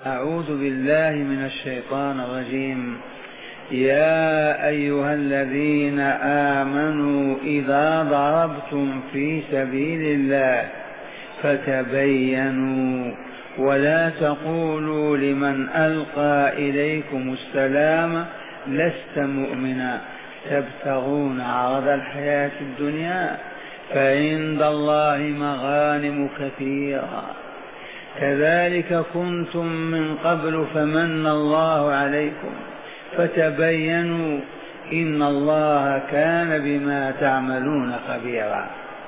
أعوذ بالله من الشيطان الرجيم. يا أيها الذين آمنوا إذا ضربتم في سبيل الله فتبينوا ولا تقولوا لمن ألقى إليكم السلام لست مؤمنا تبتغون عرض الحياة الدنيا فعند الله مغانم كثيرة كذلك كنتم من قبل فمن الله عليكم فتبينوا إن الله كان بما تعملون خبيرا.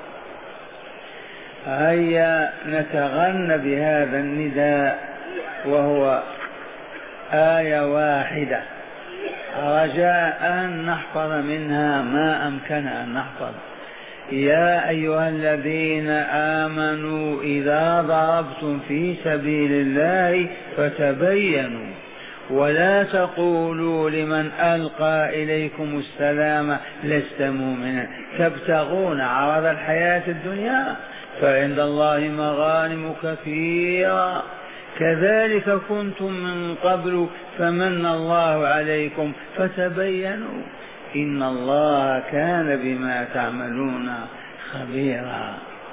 هيا نتغنى بهذا النداء وهو آية واحدة رجاء أن نحفظ منها ما أمكن أن نحفظ. يا أيها الذين آمنوا إذا ضربتم في سبيل الله فتبينوا ولا تقولوا لمن ألقى إليكم السلام لست مؤمنا تبتغون عرض الحياة الدنيا فعند الله مغانم كثيرة كذلك كنتم من قبل فمن الله عليكم فتبينوا إن الله كان بما تعملون خبيرا.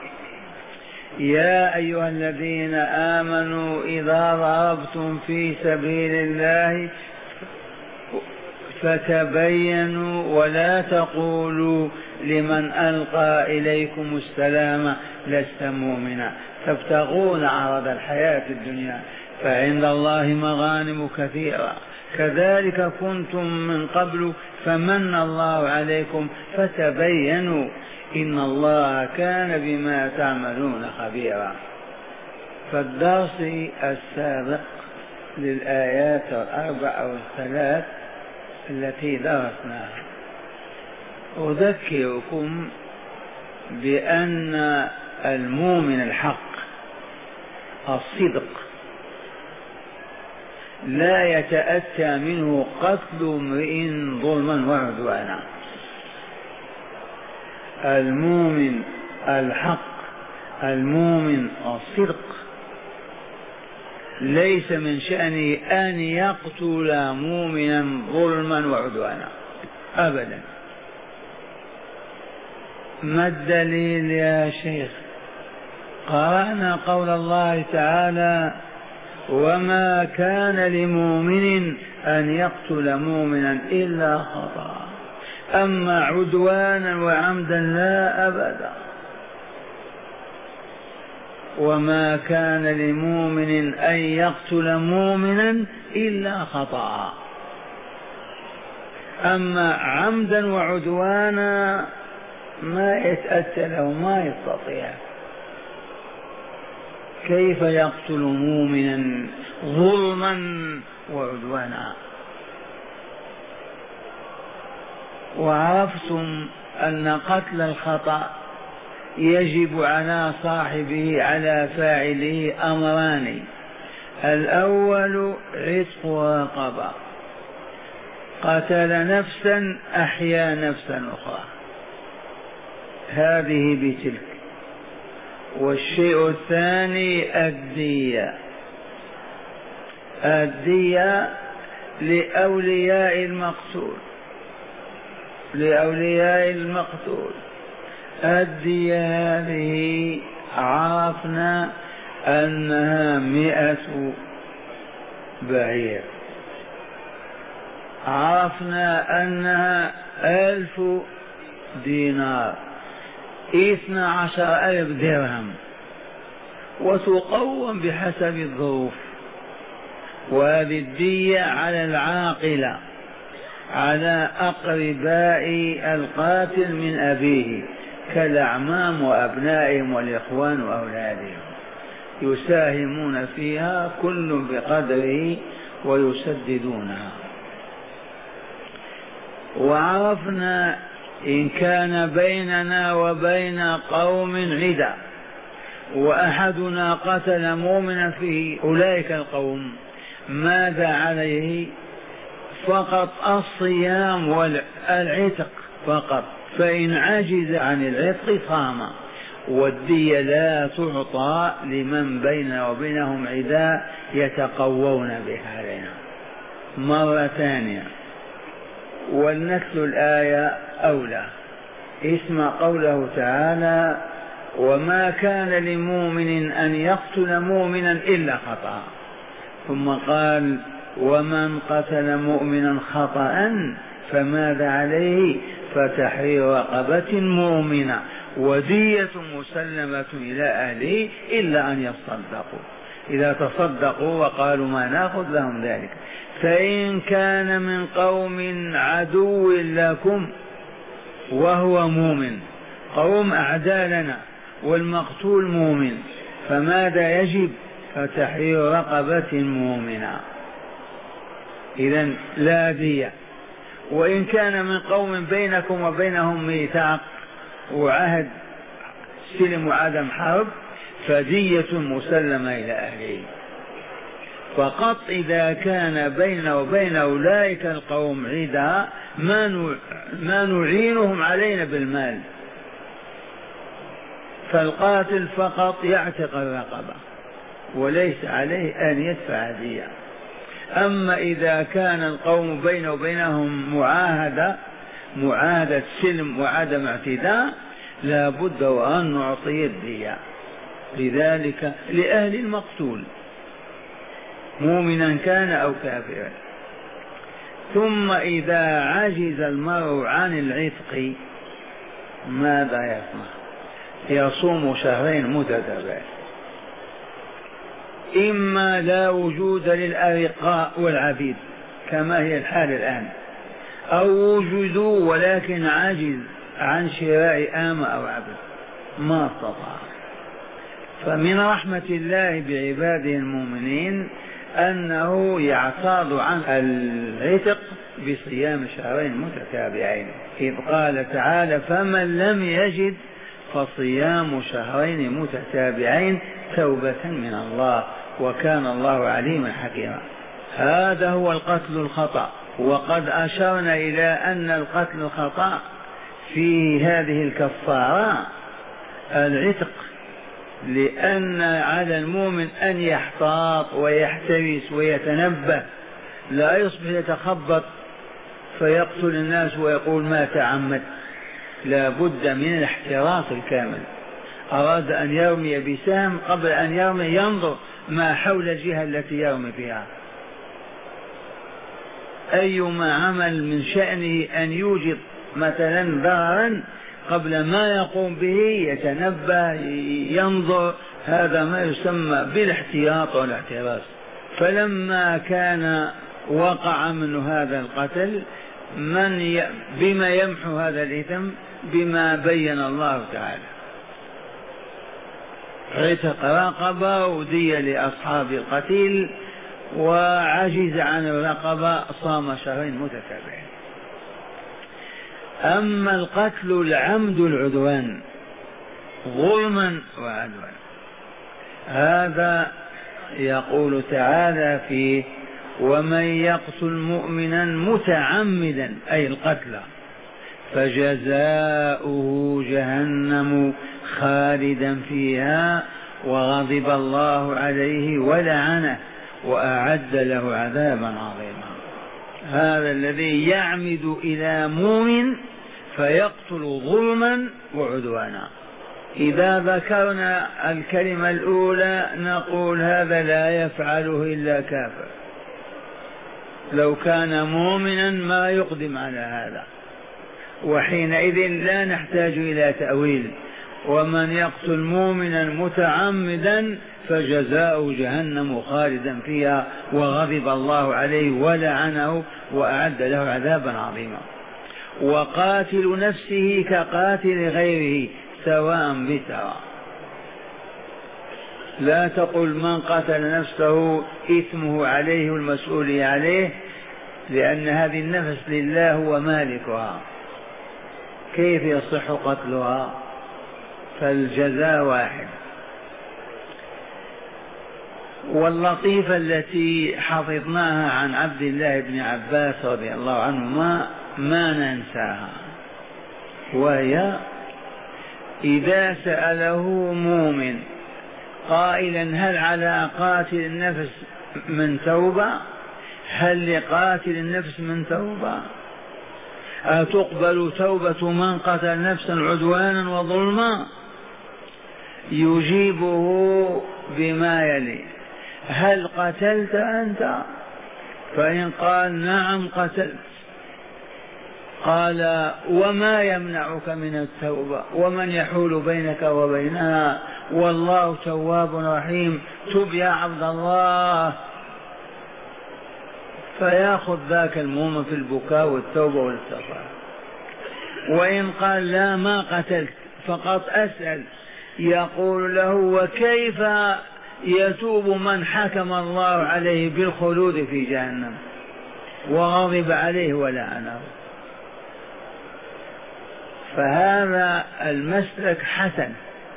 يا أيها الذين آمنوا إذا ضربتم في سبيل الله فتبينوا ولا تقولوا لمن ألقى إليكم السلام لست مؤمنا تبتغون عرض الحياة الدنيا فعند الله مغانم كثيرة كذلك كنتم من قبل فمن الله عليكم فتبينوا إن الله كان بما تعملون خبيرا. فالدرس السابق للآيات الأربع أو الثلاث التي درسناها أذكركم بأن المؤمن الحق الصدق لا يتأتى منه قتل امرئ ظلما وعدوانا. المؤمن الحق المؤمن الصدق ليس من شأنه أن يقتل مؤمنا ظلما وعدوانا أبدا. ما الدليل يا شيخ؟ قرأنا قول الله تعالى وما كان لمؤمن أن يقتل مؤمنا إلا خطأ أما عدوانا وعمدا لا أبدا. وما كان لمؤمن أن يقتل مؤمنا إلا خطأ أما عمدا وعدوانا ما يتأتى له ما يستطيع. كيف يقتل مؤمنا ظلما وعدوانا؟ وعرفتم أن قتل الخطأ يجب على صاحبه على فاعله أمران. الأول عتق رقبة قتل نفسا أحيا نفسا أخرى هذه بتلك. والشيء الثاني الدية لأولياء المقتول الدية هذه عرفنا أنها 100 بعير عرفنا أنها 1000 دينار 12,000 درهم وتقوم بحسب الظروف. وهذه الدية على العاقلة على أقرباء القاتل من أبيه كالأعمام وأبنائهم والإخوان وأولادهم يساهمون فيها كل بقدره ويسددونها. وعرفنا إن كان بيننا وبين قوم عدى وأحدنا قتل مؤمنا في أولئك القوم ماذا عليه؟ فقط الصيام والعتق فقط. فإن عجز عن العتق صام والدية لا تعطى لمن بيننا وبينهم عداء يتقوون بها علينا. مرة ثانية، ولنتل الآية أولى. اسمع قوله تعالى: وما كان لمؤمن أن يقتل مؤمنا إلا خطأ. ثم قال: ومن قتل مؤمنا خطأ فماذا عليه؟ فتحرير رقبة مؤمنة ودية مسلمة إلى أهله إلا أن يصدقوا. إذا تصدقوا وقالوا ما نأخذ لهم ذلك. فإن كان من قوم عدو لكم وهو مؤمن، قوم أعداء لنا والمقتول مؤمن، فماذا يجب؟ فتحرير رقبة مؤمنة. إذن لا دية. وإن كان من قوم بينكم وبينهم ميثاق وعهد سلم وعدم حرب فدية مسلمة إلى أهله. فقط إذا كان بيننا وبين أولئك القوم عدا ما نعينهم علينا بالمال، فالقاتل فقط يعتق الرقبة وليس عليه أن يدفع دية. أما إذا كان القوم بينه وبينهم معاهدة سلم وعدم اعتداء لا بد وأن نعطي الدية، لذلك لأهل المقتول مؤمنا كان أو كافرا. ثم إذا عجز المرء عن العتق ماذا يصنع؟ يصوم شهرين متتابعين، إما لا وجود للأرقاء والعبيد كما هي الحال الآن، أو وجدوا ولكن عجز عن شراء آمة أو عبد ما استطاع. فمن رحمة الله بعباده المؤمنين أنه يعتاض عن العتق بصيام شهرين متتابعين، إذ قال تعالى: فمن لم يجد فصيام شهرين متتابعين توبة من الله وكان الله عليما حكيما. هذا هو القتل الخطأ. وقد أشرنا إلى أن القتل الخطأ في هذه الكفارة العتق، لأن على المؤمن أن يحتاط ويحترس ويتنبه، لا يصبح يتخبط فيقتل الناس ويقول ما تعمد. لا بد من الاحتراس الكامل. أراد أن يرمي بسهم قبل أن يرمي ينظر ما حول الجهة التي يرمي فيها. أيما عمل من شأنه أن يوجد مثلا ضررا قبل ما يقوم به يتنبه ينظر، هذا ما يسمى بالاحتياط والاحتراس. فلما كان وقع منه هذا القتل بما يمحو هذا الإثم؟ بما بين الله تعالى: عتق رقبة ودية لأصحاب القتيل، وعجز عن الرقبة صام شهرين متتابعين. أما القتل العمد العدوان ظلما وعدوان، هذا يقول تعالى فيه: ومن يقتل مؤمنا متعمدا أي القتل فجزاؤه جهنم خالدا فيها وغضب الله عليه ولعنه وأعد له عذابا عظيما. هذا الذي يعمد إلى مؤمن فيقتل ظلما وعدوانا. إذا ذكرنا الكلمة الأولى نقول هذا لا يفعله إلا كافر، لو كان مؤمنا ما يقدم على هذا، وحينئذ لا نحتاج إلى تأويل. ومن يقتل مؤمنا متعمدا فجزاؤه جهنم خالدا فيها وغضب الله عليه ولعنه وأعد له عذابا عظيما. وقاتل نفسه كقاتل غيره سواء بسواء. لا تقل من قتل نفسه إثمه عليه والمسؤول عليه، لأن هذه النفس لله هو مالكها، كيف يصح قتلها؟ فالجزاء واحد. واللطيفة التي حفظناها عن عبد الله بن عباس رضي الله عنهما ما ننساها، وهي إذا سأله مؤمن قائلا هل على قاتل النفس من توبة؟ هل لقاتل النفس من توبة؟ أتقبل توبة من قتل نفسا عدوانا وظلما؟ يجيبه بما يلي: هل قتلت أنت؟ فإن قال نعم قتلت، قال وما يمنعك من التوبة ومن يحول بينك وبينها والله تواب رحيم، تب يا عبد الله. فيأخذ ذاك المؤمن في البكاء والتوبة والاستغفار. وإن قال لا ما قتلت فقط أسأل، يقول له وكيف يتوب من حكم الله عليه بالخلود في جهنم وغضب عليه ولعنه؟ فهذا المسلك حسن،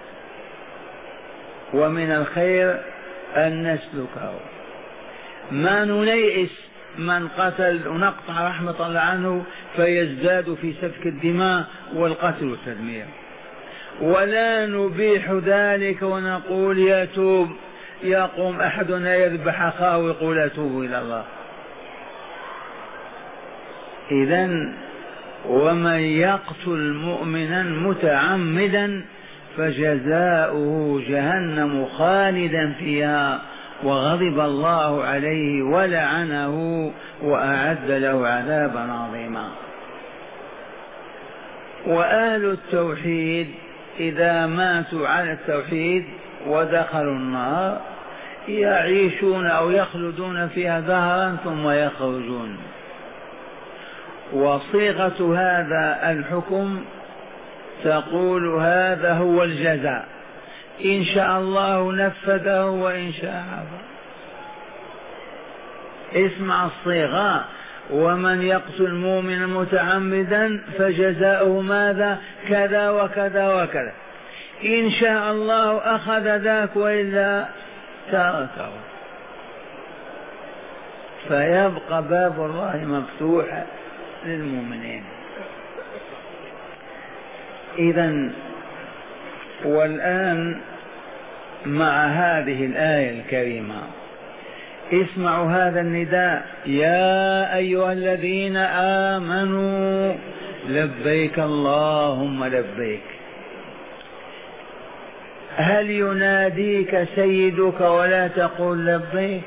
ومن الخير أن نسلكه. ما ننيئس من قتل ونقطع رحمة الله عنه فيزداد في سفك الدماء والقتل والتدمير، ولا نبيح ذلك ونقول يتوب، يقوم أحدنا يذبح أخاه ويقول أتوب إلى الله. إذن ومن يقتل مؤمنا متعمدا فجزاؤه جهنم خالدا فيها وغضب الله عليه ولعنه وأعد له عذابا عظيما. وأهل التوحيد إذا ماتوا على التوحيد ودخلوا النار يعيشون أو يخلدون فيها دهرا ثم يخرجون. وصيغة هذا الحكم تقول هذا هو الجزاء، إن شاء الله نفذه وإن شاء عفا. اسمع الصيغة: ومن يقتل مؤمنا متعمدا فجزاؤه ماذا؟ كذا وكذا وكذا، إن شاء الله أخذ ذاك وإلا تركه. فيبقى باب الله مفتوح للمؤمنين. إذن والآن مع هذه الآية الكريمة اسمعوا هذا النداء: يا أيها الذين آمنوا لبيك اللهم لبيك. هل يناديك سيدك ولا تقول لبيك؟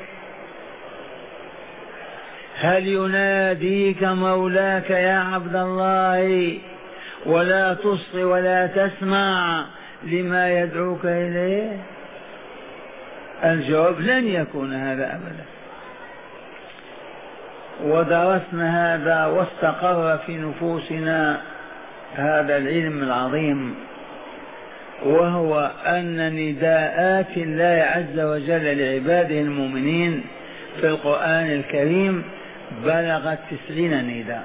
هل يناديك مولاك يا عبد الله ولا تصغي ولا تسمع لما يدعوك إليه؟ الجواب: لن يكون هذا أبدا. ودرسنا هذا واستقر في نفوسنا هذا العلم العظيم، وهو أن نداءات الله عز وجل لعباده المؤمنين في القرآن الكريم بلغت 90 نداء،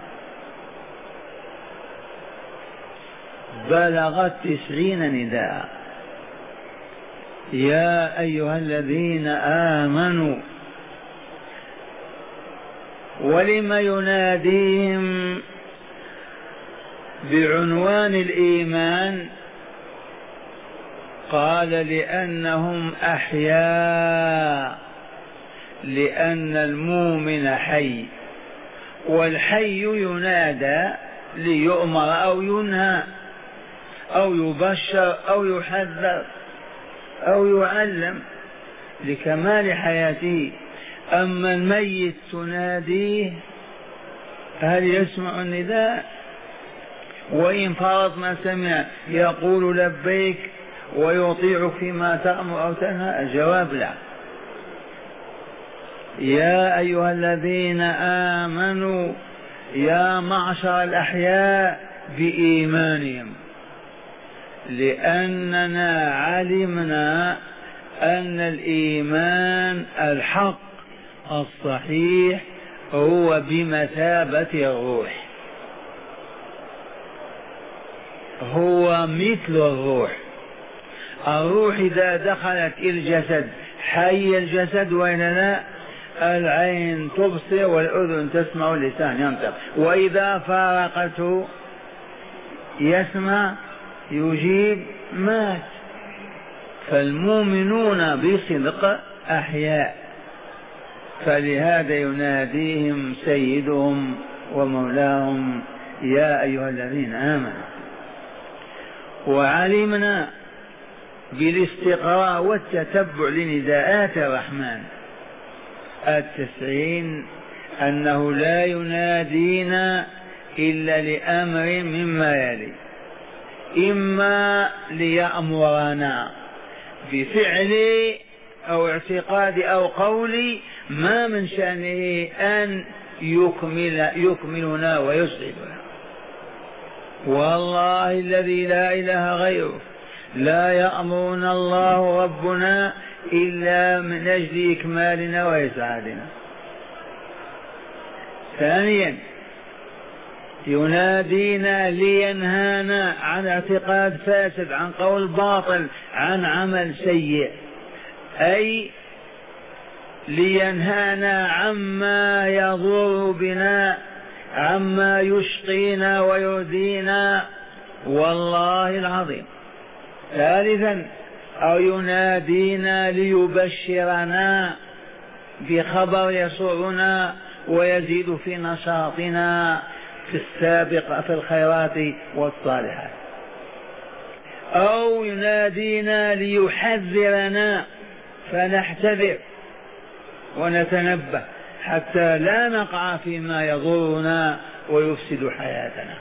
بلغت 90 نداء. يا أيها الذين آمنوا. ولم يناديهم بعنوان الإيمان؟ قال: لأنهم أحياء، لأن المؤمن حي، والحي ينادى ليؤمر أو ينهى أو يبشر أو يحذر أو يعلم لكمال حياته. أما الميت تناديه هل يسمع النداء؟ وإن فرضنا سمع يقول لبيك ويطيع فيما تأمر أو تنهى؟ الجواب لا. يا أيها الذين آمنوا يا معشر الأحياء بإيمانهم، لأننا علمنا أن الإيمان الحق الصحيح هو بمثابة الروح، هو مثل الروح. الروح إذا دخلت الجسد حي الجسد وإلا لا؟ العين تبصر والأذن تسمع واللسان ينطق، وإذا فارقته يسمع يجيب مات. فالمؤمنون بصدق أحياء، فلهذا يناديهم سيدهم ومولاهم يا أيها الذين آمنوا. وعلمنا بالاستقراء والتتبع لنداءات الرحمن 90 أنه لا ينادينا إلا لأمر مما يلي: إما ليأمرنا بفعل أو اعتقاد أو قول ما من شأنه أن يكملنا ويسعدنا. والله الذي لا إله غيره لا يأمرنا الله ربنا إلا من أجل إكمالنا وإسعادنا. ثانيا ينادينا لينهانا عن اعتقاد فاسد، عن قول باطل، عن عمل سيء، أي لينهانا عما يضر بنا، عما يشقينا ويؤذينا، والله العظيم. ثالثا أو ينادينا ليبشرنا بخبر يسرنا ويزيد في نشاطنا في السابق في الخيرات والصالحات، أو ينادينا ليحذرنا فنحتذر ونتنبه حتى لا نقع فيما يضرنا ويفسد حياتنا.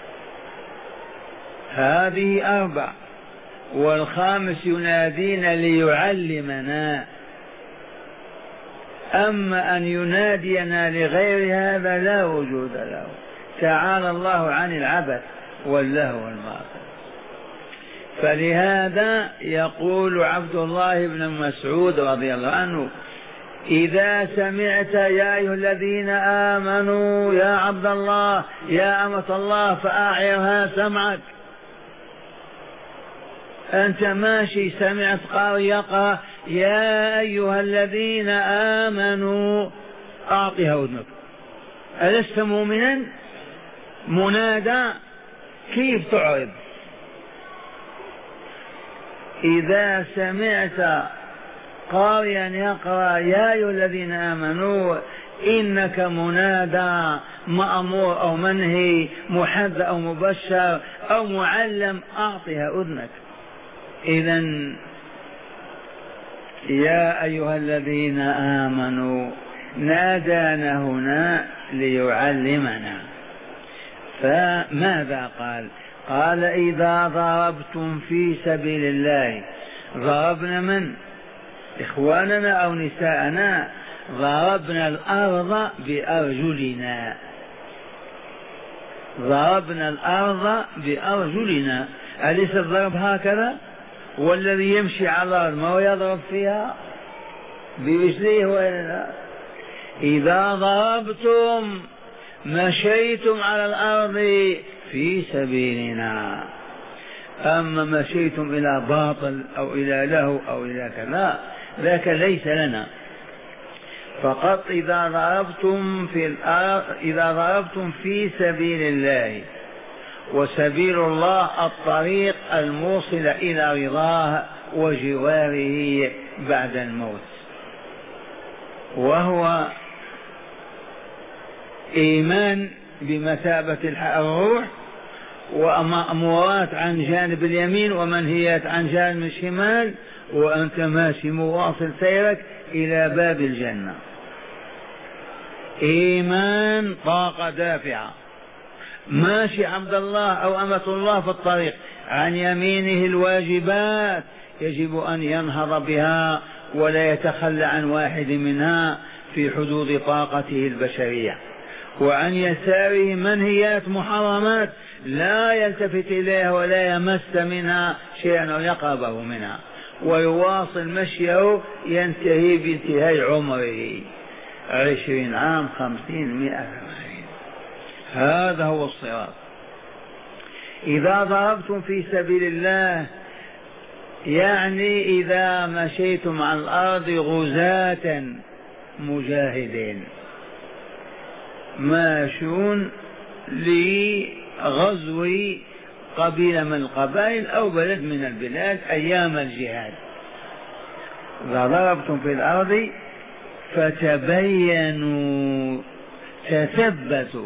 هذه 4. والخامس ينادينا ليعلمنا. أما أن ينادينا لغير هذا لا وجود له، تعالى الله عن العبث واللهو والباطل. فلهذا يقول عبد الله بن مسعود رضي الله عنه: إذا سمعت يا أيها الذين آمنوا يا عبد الله يا أمة الله فأعرها سمعك. أنت ماشي سمعت قارئ يقرأ يا أيها الذين آمنوا أعطها أذنك. ألست مؤمنا؟ منادى كيف تعرض؟ إذا سمعت قارئا يقرأ يا أيها الذين آمنوا إنك منادى مأمور أو منهي محذر أو مبشر أو معلم، أعطها أذنك. إذن يا أيها الذين آمنوا نادانا هنا ليعلمنا. فماذا قال؟ قال: إذا ضربتم في سبيل الله. ضربنا من؟ إخواننا أو نساءنا؟ ضربنا الأرض بأرجلنا، ضربنا الأرض بأرجلنا. أليس الضرب هكذا؟ والذي يمشي على الأرض ما هو يضرب فيها برجليه ولا لا؟ إذا ضربتم مشيتم على الأرض في سبيلنا. أما مشيتم إلى باطل أو إلى لهو أو إلى كذا ذاك ليس لنا. فقط إذا ضربتم في الأرض، إذا ضربتم في سبيل الله. وسبيل الله الطريق الموصل إلى رضاه وجواره بعد الموت، وهو إيمان بمثابة الروح، ومأمورات عن جانب اليمين ومنهيات عن جانب الشمال، وأنت ماشي مواصل سيرك إلى باب الجنة. إيمان طاقة دافعة. ماشي عبد الله أو أمة الله في الطريق، عن يمينه الواجبات يجب أن ينهض بها ولا يتخلى عن واحد منها في حدود طاقته البشرية، وعن يساره منهيات محرمات لا يلتفت إليها ولا يمس منها شيئا أو يقربه منها، ويواصل مشيه ينتهي بانتهاء عمره 20 عام 50 100. هذا هو الصراط. إذا ضربتم في سبيل الله يعني إذا مشيتم على الأرض غزاة مجاهدين ماشون لغزو قبيلة من القبائل أو بلد من البلاد أيام الجهاد. إذا ضربتم في الأرض فتبينوا تثبتوا.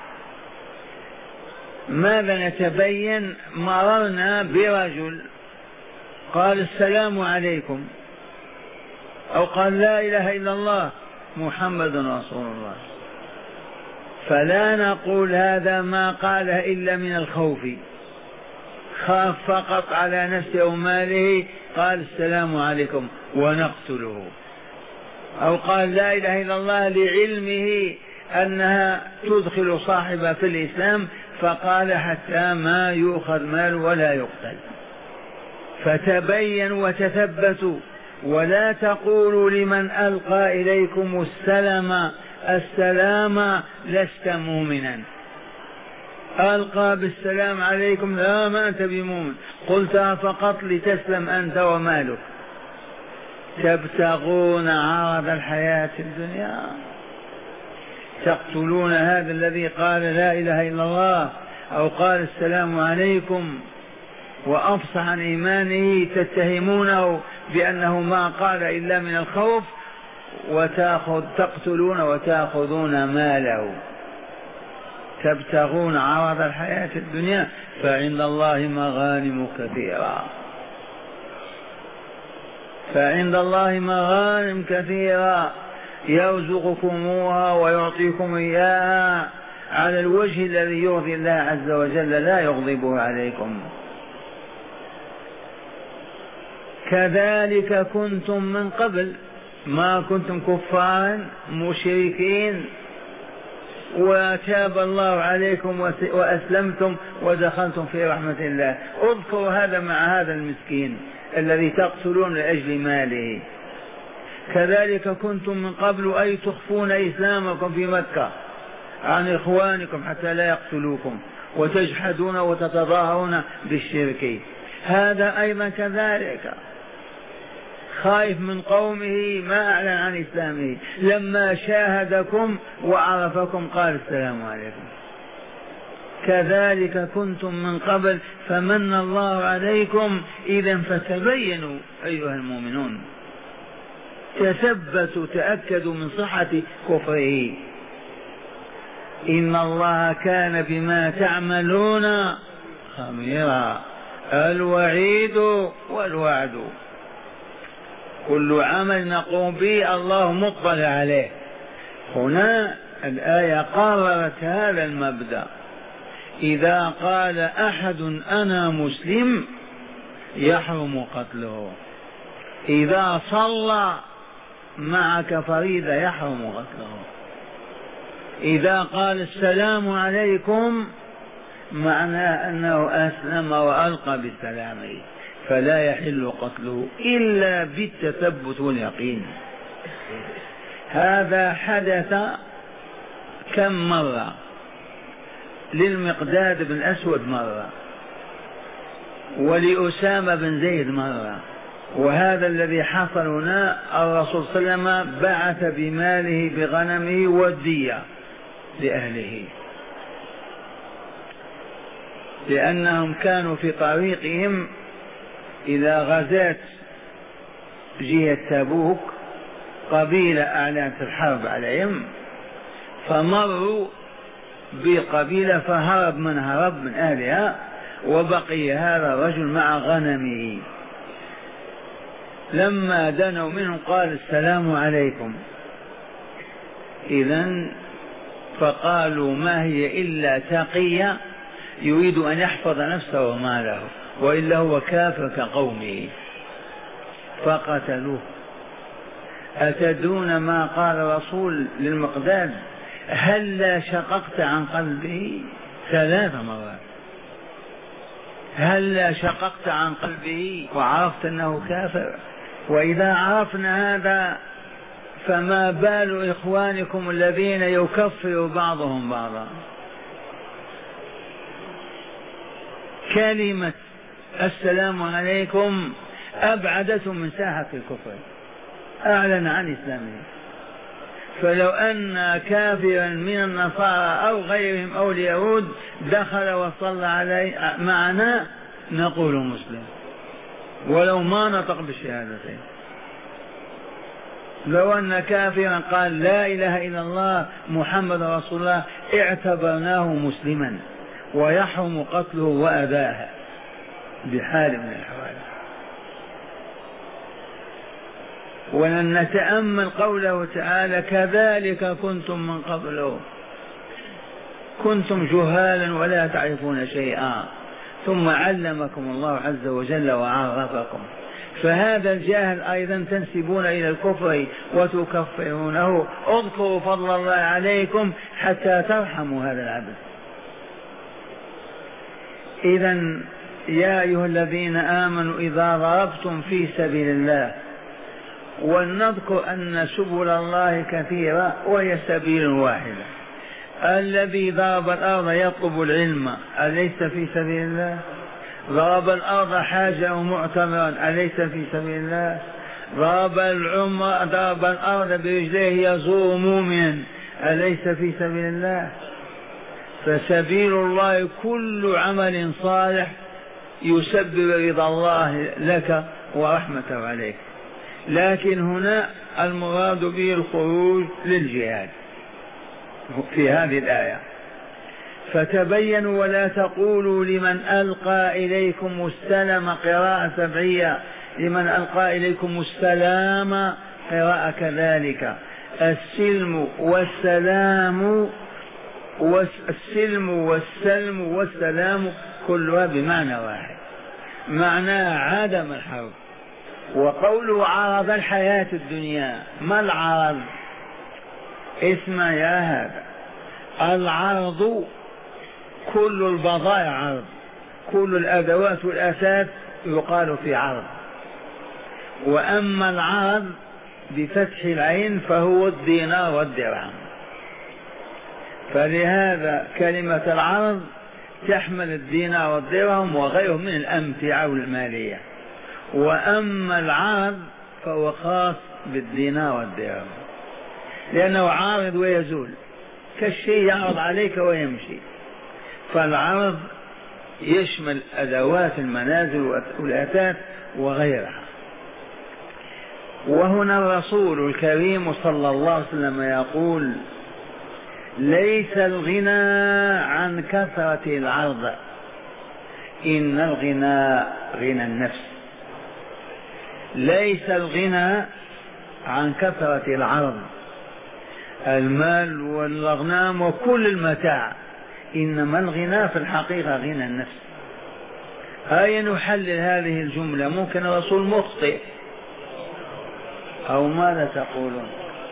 ماذا نتبين؟ مررنا برجل قال السلام عليكم أو قال لا إله إلا الله محمد رسول الله، فلا نقول هذا ما قاله إلا من الخوف، خاف فقط على نفسه أو ماله قال السلام عليكم ونقتله، أو قال لا إله إلا الله لعلمه أنها تدخل صاحبها في الإسلام فقال حتى ما يؤخذ مال ولا يقتل. فتبينوا وتثبتوا، ولا تقولوا لمن ألقى إليكم السلام لست مؤمنا، ألقى بالسلام عليكم لا ما أنت بمؤمن، قلتها فقط لتسلم أنت ومالك. تبتغون عرض الحياة الدنيا، تقتلون هذا الذي قال لا إله إلا الله أو قال السلام عليكم وأفصح عن إيمانه، تتهمونه بأنه ما قال إلا من الخوف، تقتلون وتأخذون ماله. تبتغون عرض الحياة الدنيا فعند الله مغانم كثيرة، فعند الله مغانم كثيرة يرزقكموها ويعطيكم إياها على الوجه الذي يرضي الله عز وجل لا يغضبه عليكم. كذلك كنتم من قبل، ما كنتم كفارا مشركين وتاب الله عليكم وأسلمتم ودخلتم في رحمة الله. اذكروا هذا مع هذا المسكين الذي تقتلون لأجل ماله. كذلك كنتم من قبل أي تخفون إسلامكم في مكة عن إخوانكم حتى لا يقتلوكم وتجحدون وتتظاهرون بالشرك. هذا أيضا كذلك خائف من قومه ما أعلن عن إسلامه، لما شاهدكم وعرفكم قال السلام عليكم. كذلك كنتم من قبل فمن الله عليكم، إذا فتبينوا أيها المؤمنون، تثبتوا تأكدوا من صحة كفره. إن الله كان بما تعملون خبيرا. الوعيد والوعد، كل عمل نقوم به الله مطلع عليه. هنا الآية قررت هذا المبدأ، إذا قال أحد أنا مسلم يحرم قتله، إذا صلى معك فريضة يحرم قتله، إذا قال السلام عليكم معناه أنه أسلم وألقى بالسلام فلا يحل قتله إلا بالتثبت واليقين. هذا حدث كم مرة؟ للمقداد بن الأسود مرة، ولأسامة بن زيد مرة، وهذا الذي حصل هنا الرسول صلى الله عليه وسلم بعث بماله بغنمه والدية لأهله، لأنهم كانوا في طريقهم إلى غزاة جهة تبوك، قبيلة أعلنت الحرب عليهم فمروا بقبيلة فهرب من هرب من أهلها، وبقي هذا الرجل مع غنمه. لما دنوا منهم قال السلام عليكم، إذن فقالوا ما هي إلا تقية يريد أن يحفظ نفسه وماله، وإلا هو كافر كقومه، فقتلوه. أتدرون ما قال الرسول للمقداد؟ هلا شققت عن قلبه 3 مرات، هلا شققت عن قلبه وعرفت أنه كافر. وإذا عرفنا هذا فما بال إخوانكم الذين يكفر بعضهم بعضا؟ كلمة السلام عليكم أبعدتهم من ساحة الكفر، أعلن عن إسلامه. فلو أن كافرا من النصارى أو غيرهم أو اليهود دخل وصلى عليه معنا نقول مسلم ولو ما نطق بالشهادتين. لو أن كافرا قال لا إله إلا الله محمد رسول الله اعتبرناه مسلما ويحرم قتله وأذاه بحال من الأحوال. ولن نتأمل قوله تعالى كذلك كنتم من قبل كنتم جهالا ولا تعرفون شيئا ثم علمكم الله عز وجل وعرفكم. فهذا الجاهل أيضا تنسبون إلى الكفر وتكفرونه. اذكروا فضل الله عليكم حتى ترحموا هذا العبد. إذن يا أيها الذين آمنوا إذا ضربتم في سبيل الله، ولنذكر أن سبل الله كثيرة وهي سبيل واحدة. الذي ضرب الأرض يطلب العلم أليس في سبيل الله؟ ضرب الأرض حاجة معتمرا أليس في سبيل الله؟ ضرب الأرض برجليه يزور مؤمنا أليس في سبيل الله؟ فسبيل الله كل عمل صالح يسبب رضا الله لك ورحمته عليك. لكن هنا المراد به الخروج للجهاد في هذه الآية. فتبينوا ولا تقولوا لمن ألقى إليكم السلام، قراءة سبعية، لمن ألقى إليكم السلام قراءة كذلك. السلم والسلام والسلم والسلم والسلام كلها بمعنى واحد، معناه عدم الحرب. وقوله عرض الحياة الدنيا، ما العرض؟ اسمع يا هذا، العرض كل البضائع عرض، كل الأدوات والأثاث يقال في عرض. وأما العرض بفتح العين فهو الدينار والدرهم. فلهذا كلمة العرض تحمل الدينار والدرهم وغيرهم من الأمتعة والمالية. وأما العرض فهو خاص بالدينار والدرهم، لأنه عارض ويزول كالشيء يعرض عليك ويمشي. فالعرض يشمل أدوات المنازل والأثاث وغيرها. وهنا الرسول الكريم صلى الله عليه وسلم يقول ليس الغنى عن كثرة العرض، إن الغنى غنى النفس. ليس الغنى عن كثرة العرض، المال والأغنام وكل المتاع، إنما الغنى في الحقيقة غنى النفس. هيا نحلل هذه الجملة. ممكن الرسول مخطئ أو ماذا تقولون؟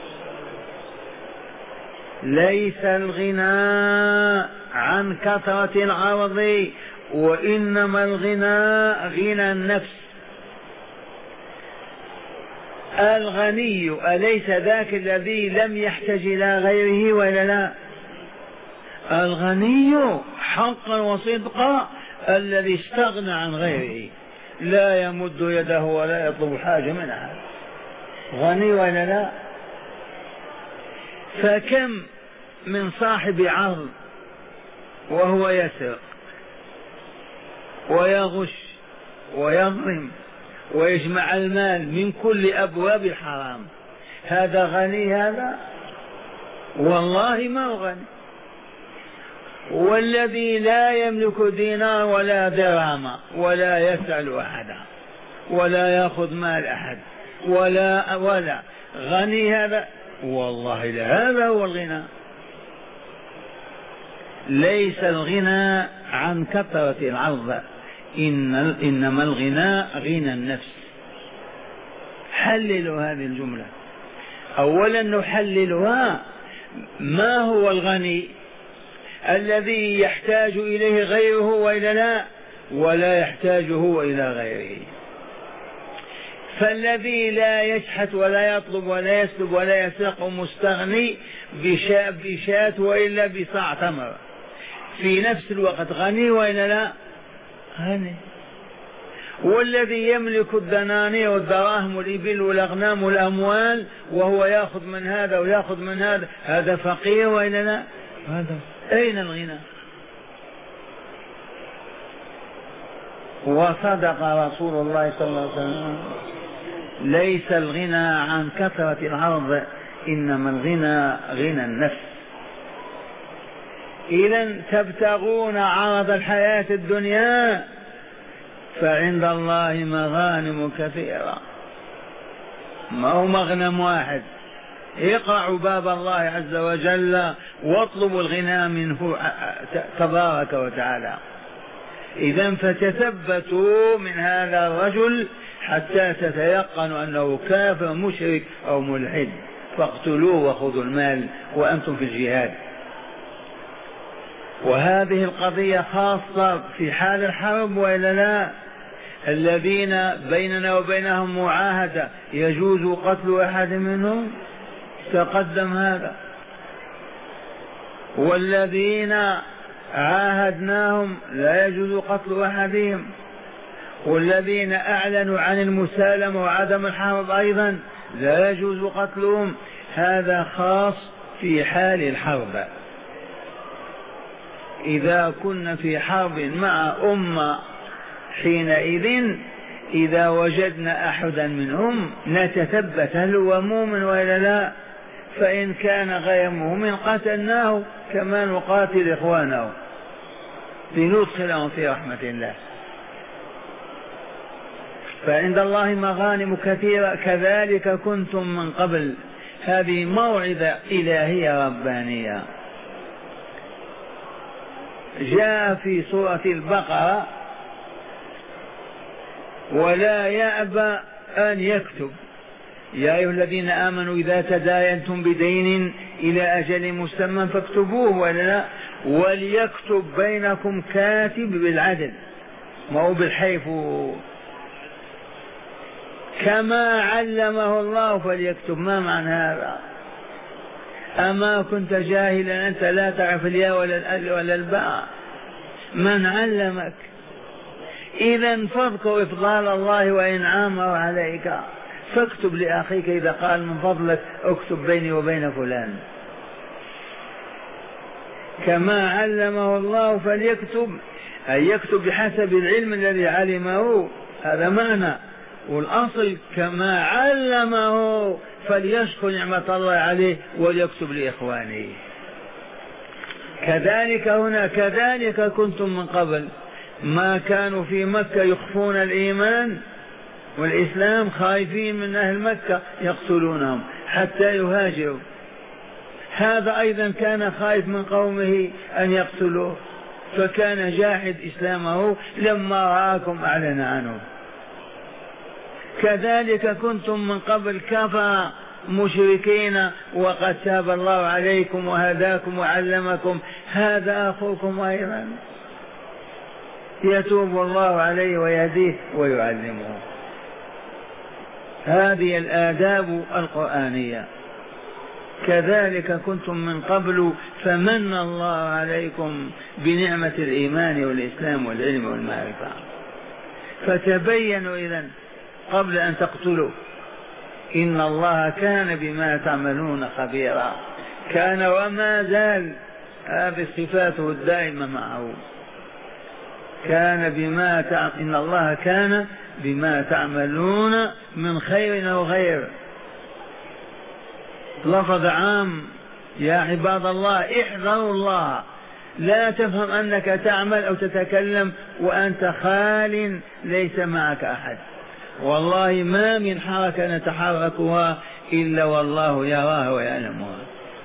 ليس الغنى عن كثرة العرض وإنما الغنى غنى النفس. الغني أليس ذاك الذي لم يحتج إلى غيره ولا لا؟ الغني حقا وصدقا الذي استغنى عن غيره، لا يمد يده ولا يطلب حاجة من أحد. غني ولا لا؟ فكم من صاحب عرض وهو يسرق ويغش ويظلم ويجمع المال من كل أبواب الحرام، هذا غني؟ هذا والله ما هو غني. والذي لا يملك دينار ولا درهم ولا يسأل أحدا ولا يأخذ مال أحد ولا غني هذا؟ والله لا، هذا هو الغنى. ليس الغنى عن كثرة العرض إنما الغنى غنى النفس. حللوا هذه الجملة. أولا نحللها، ما هو الغني؟ الذي يحتاج إليه غيره وإلا لا، ولا يحتاج هو إلى غيره. فالذي لا يشحت ولا يطلب ولا يسلب ولا يسرق مستغني بشاة وإلا بصاع تمر، في نفس الوقت غني وإلا لا؟ غني. والذي يملك الدنانير والدراهم والإبل والأغنام والأموال وهو يأخذ من هذا ويأخذ من هذا، هذا فقير وإلا لا؟ هذا أين الغنى؟ وصدق رسول الله صلى الله عليه وسلم: ليس الغنى عن كثرة العرض، إنما الغنى غنى النفس. إذا تبتغون عرض الحياة الدنيا فعند الله مغانم كثيرة، ما هو مغنم واحد. اقرعوا باب الله عز وجل واطلبوا الغنى منه تبارك وتعالى. إذا فتثبتوا من هذا الرجل حتى تتيقنوا أنه كافر مشرك أو ملحد، فاقتلوه وخذوا المال وأنتم في الجهاد. وهذه القضية خاصة في حال الحرب وإلا لا؟ الذين بيننا وبينهم معاهدة يجوز قتل أحد منهم، تقدم هذا. والذين عاهدناهم لا يجوز قتل أحدهم، والذين أعلنوا عن المسالمة وعدم الحرب أيضا لا يجوز قتلهم. هذا خاص في حال الحرب. إذا كنا في حرب مع أمة حينئذ إذا وجدنا أحدا منهم نتثبت هل هو مؤمن وإلا لا، فإن كان غير مؤمن قتلناه كما نقاتل إخوانه لندخلهم في رحمة الله. فعند الله مغانم كثيرة. كذلك كنتم من قبل. هذه موعظة إلهية ربانية. جاء في سورة البقرة: ولا يأبى أن يكتب يا أيها الذين آمنوا إذا تداينتم بدين إلى أجل مسمى فاكتبوه، ولا وليكتب بينكم كاتب بالعدل، ما هو بالحيف، كما علمه الله فليكتب. ما معنى هذا؟ أما كنت جاهلا أنت لا تعرف الياء ولا الألف ولا الباء؟ من علمك؟ إذا فاذكر إفضال الله وإنعامه عليك، فاكتب لأخيك إذا قال من فضلك اكتب بيني وبين فلان. كما علمه الله فليكتب، أي يكتب بحسب العلم الذي علمه، هذا معنى. والأصل كما علمه فليشكر نعمة الله عليه وليكتب لإخوانه. كذلك هنا: كذلك كنتم من قبل. ما كانوا في مكة يخفون الإيمان والإسلام، خايفين من أهل مكة يقتلونهم حتى يهاجروا. هذا أيضا كان خايف من قومه أن يقتلوه، فكان جاحد إسلامه، لما رآكم أعلن عنه. كذلك كنتم من قبل كفر مشركين وقد تاب الله عليكم وهداكم وعلمكم. هذا أخوكم أيضا، يتوب الله عليه ويهديه ويعلمه. هذه الآداب القرآنية. كذلك كنتم من قبل فمن الله عليكم بنعمة الإيمان والإسلام والعلم والمعرفة. فتبينوا إذن قبل أن تقتلوا. إن الله كان بما تعملون خبيرا. كان وما زال، هذه صفاته الدائمة معه. إن الله كان بما تعملون من خير أو غير. لفظ عام يا عباد الله، احذروا الله. لا تفهم أنك تعمل أو تتكلم وأنت خال ليس معك أحد. والله ما من حركة نتحركها إلا والله يراها ويعلمها.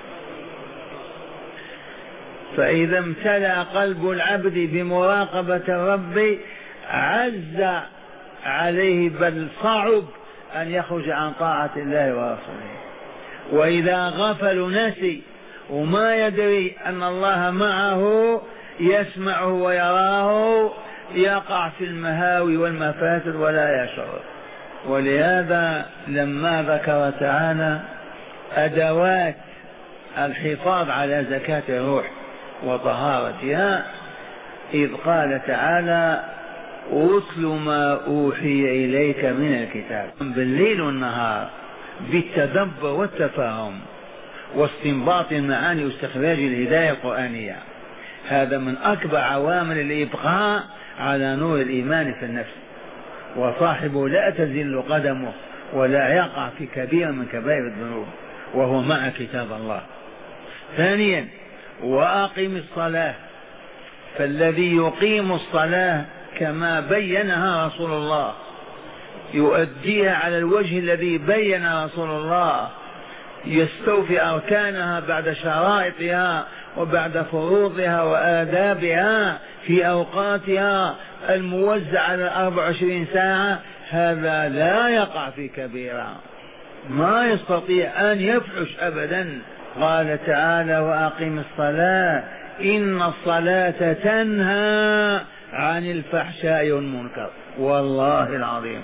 فإذا امتلأ قلب العبد بمراقبة الرب عز عليه بل صعب أن يخرج عن طاعة الله ورسوله. وإذا غفل نسي وما يدري أن الله معه يسمعه ويراه، يقع في المهاوي والمفاسد ولا يشعر. ولهذا لما ذكر تعالى أدوات الحفاظ على زكاة الروح وطهارتها، إذ قال تعالى: اتل ما أوحي إليك من الكتاب بالليل والنهار بالتدبر والتفاهم واستنباط المعاني واستخراج الهداية القرآنية. هذا من أكبر عوامل الإبقاء على نور الإيمان في النفس، وصاحبه لا تزل قدمه ولا يقع في كبير من كبائر الذنوب وهو مع كتاب الله. ثانيا وأقم الصلاة، فالذي يقيم الصلاة كما بينها رسول الله يؤديها على الوجه الذي بين رسول الله، يستوفي أركانها بعد شرائطها وبعد فروضها وآدابها في أوقاتها الموزعة على 24 ساعة، هذا لا يقع في كبيرة، ما يستطيع أن يفحش أبدا. قال تعالى وأقم الصلاة إن الصلاة تنهى عن الفحشاء والمنكر. والله العظيم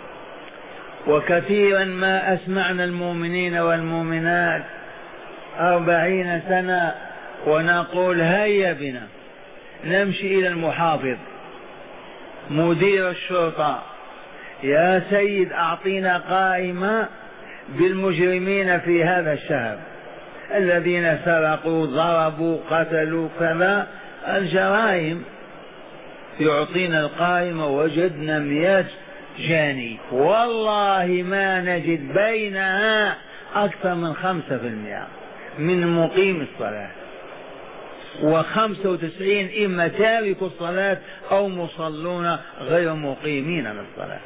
وكثيرا ما أسمعنا المؤمنين والمؤمنات 40 سنة ونقول هيا بنا نمشي إلى المحافظ مدير الشرطة، يا سيد أعطينا قائمة بالمجرمين في هذا الشهر الذين سرقوا ضربوا قتلوا كذا الجرائم، يعطينا القائمة وجدنا 100 جاني، والله ما نجد بينها أكثر من 5% من مقيم الصلاة، و95 إما تارك الصلاة أو مصلون غير مقيمين للصلاة.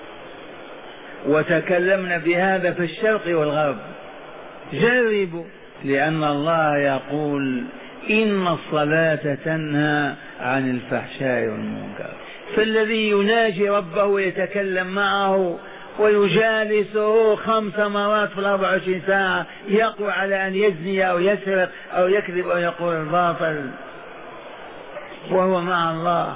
وتكلمنا بهذا في الشرق والغرب، جربوا، لأن الله يقول إن الصلاة تنهى عن الفحشاء والمنكر. فالذي يناجي ربه ويتكلم معه ويجالسه 5 مرات في 24 ساعة يقوى على أن يزني أو يسرق أو يكذب أو يقول الباطل وهو مع الله.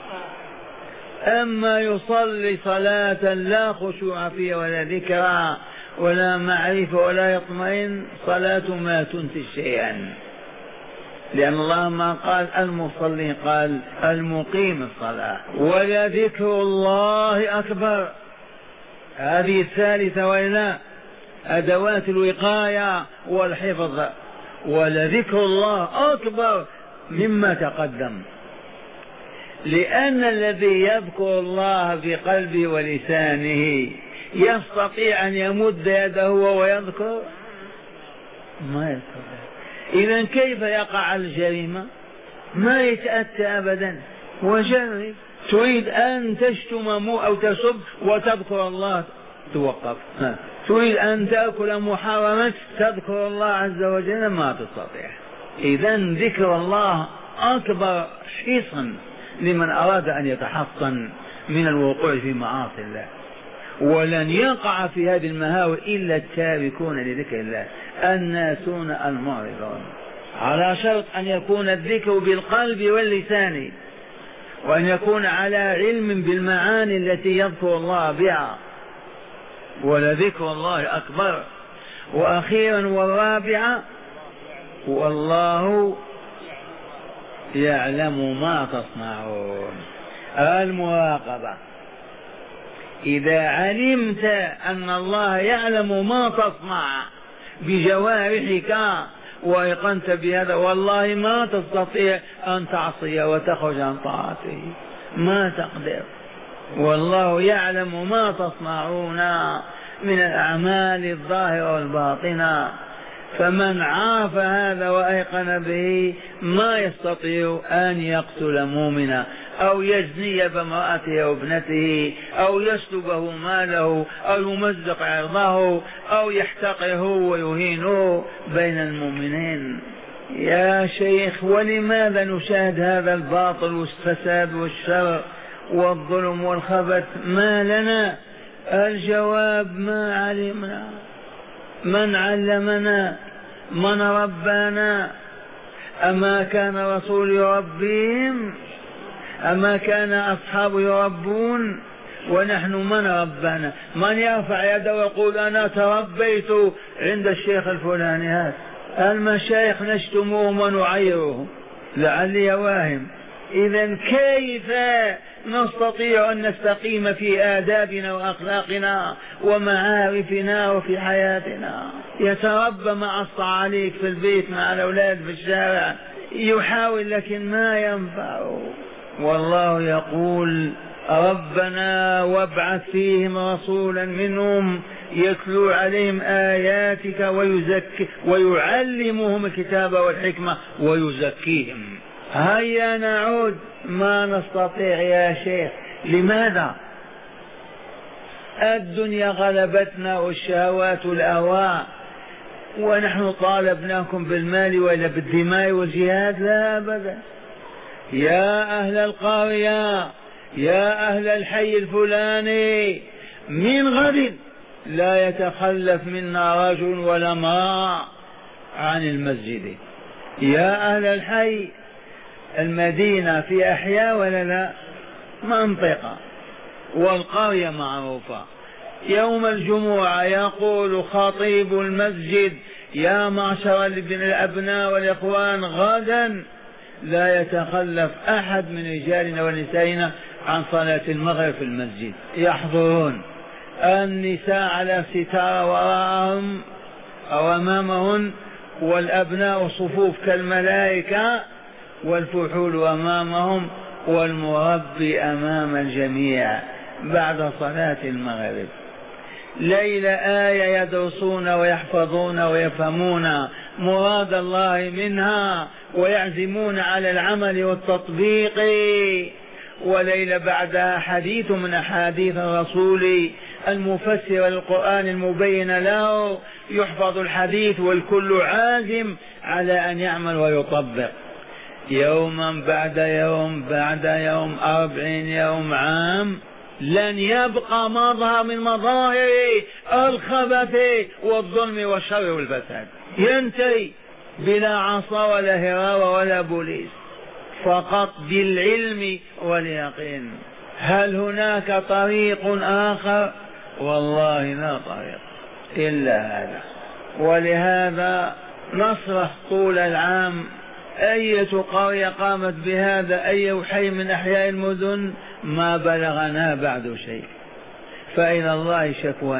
أما يصلي صلاة لا خشوع فيها ولا ذكرى ولا معرفة ولا يطمئن، صلاة ما تنتج شيئا، لأن الله ما قال المصلي قال المقيم الصلاة. ولذكر الله أكبر، هذه الثالثة وإلا أدوات الوقاية والحفظ، ولذكر الله أكبر مما تقدم، لأن الذي يذكر الله بقلبه ولسانه يستطيع أن يمد يده ويذكر؟ ما يستطيع. إذن كيف يقع الجريمة؟ ما يتأتى أبدا. وجرب، تريد أن تشتم أو تسب وتذكر الله توقف، تريد أن تأكل محرما تذكر الله عز وجل ما تستطيع. إذن ذكر الله أكبر حصن لمن أراد أن يتحصن من الوقوع في معاصي الله. ولن يقع في هذه المهاوي إلا التاركون لذكر الله الناسون المعرضون، على شرط أن يكون الذكر بالقلب واللسان، وأن يكون على علم بالمعاني التي يذكر الله بها. ولذكر الله أكبر. وأخيرا والرابعة والله يعلم ما تصنعون، المراقبة. إذا علمت أن الله يعلم ما تصنع بجوارحك وأيقنت بهذا، والله ما تستطيع أن تعصي وتخرج عن طاعته، ما تقدر. والله يعلم ما تصنعون من الأعمال الظاهرة والباطنة. فمن عاف هذا وأيقن به ما يستطيع أن يقتل مؤمنا أو يزني بامرأته أو ابنته أو يسلبه ماله أو يمزق عرضه أو يحتقره ويهينه بين المؤمنين. يا شيخ، ولماذا نشاهد هذا الباطل والفساد والشر والظلم والخبث؟ ما لنا؟ الجواب ما علمنا. من علمنا؟ من ربانا؟ أما كان رسول يربيهم؟ أما كان أصحاب يربون؟ ونحن من ربانا؟ من يرفع يده ويقول أنا تربيت عند الشيخ الفلاني؟ هذا المشايخ نشتموهم ونعيرهم لعلي واهم. إذن كيف نستطيع أن نستقيم في آدابنا وأخلاقنا ومعارفنا وفي حياتنا. يتربى مع الصعاليك في البيت مع الأولاد في الشارع، يحاول لكن ما ينفع. والله يقول ربنا وابعث فيهم رسولا منهم يتلو عليهم آياتك ويعلمهم الكتاب والحكمة ويزكيهم. هيا نعود. ما نستطيع يا شيخ. لماذا؟ الدنيا غلبتنا والشهوات والأهواء، ونحن طالبناكم بالمال ولا بالدماء والجهاد؟ لا أبدا. يا أهل القرية، يا أهل الحي الفلاني، من غد لا يتخلف منا رجل ولا امرأة عن المسجد. يا أهل الحي، المدينة في أحياء ولا لا؟ منطقة، والقرية معروفة. يوم الجمعة يقول خطيب المسجد يا معشر الأبناء والإخوان، غدا لا يتخلف أحد من رجالنا ونسائنا عن صلاة المغرب في المسجد. يحضرون النساء على ستارة وراءهم أو أمامهن، والأبناء صفوف كالملائكة، والفحول أمامهم، والمربي أمام الجميع بعد صلاة المغرب. ليلة آية يدرسون ويحفظون ويفهمون مراد الله منها ويعزمون على العمل والتطبيق، وليلة بعدها حديث من أحاديث الرسول المفسر للقرآن المبين له، يحفظ الحديث والكل عازم على أن يعمل ويطبق. يوما بعد يوم بعد يوم، 40 يوم، عام، لن يبقى مظهر من مظاهر الخبث والظلم والشر والفساد. ينتهي بلا عصا ولا هراوة ولا بوليس، فقط بالعلم واليقين. هل هناك طريق آخر؟ والله لا طريق إلا هذا. ولهذا نصرخ طول العام أية قرية قامت بهذا، أي حي من أحياء المدن، ما بلغنا بعد شيء، فإلى الله شكوى.